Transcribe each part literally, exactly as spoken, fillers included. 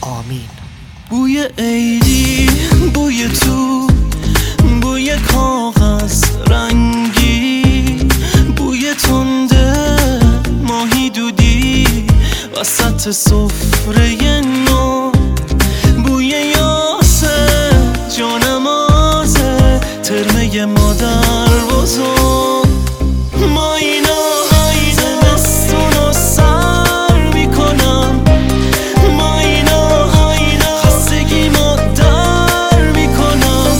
آمین. بوی عیدی، بوی تو، بوی کاغذ رنگی، بوی تنده ماهی دودی وسط سفره نو، بوی یاسه جانمازه ترمه مادر بزرگ. ما اینا زمستونو سر میکنم، ما اینا خستگیمو در میکنم.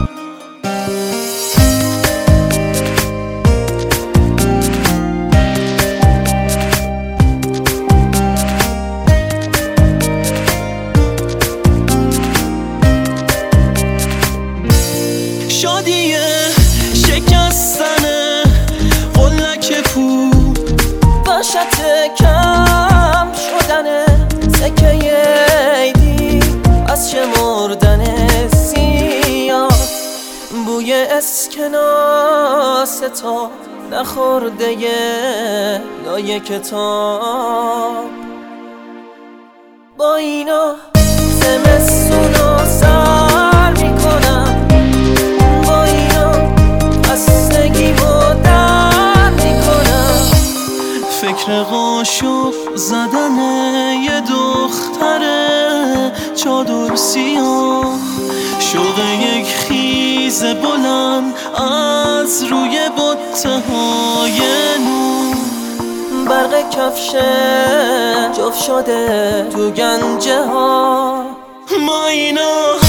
شادیه شکستنه قلک پو، وحشت کم شدنه سکه عیدی از شمردن سیاه، بوی اسکناس تا نخورده لای کتاب. با اینا زمستونو سر میکنم، با اینا خستگیمو در میکنم. فکر قاشق زدن یه دختره چادر سیاه، شوق یک خیز بلند از روی بطه های نور، برق کفش جفت شده تو گنجه ها. ما اینا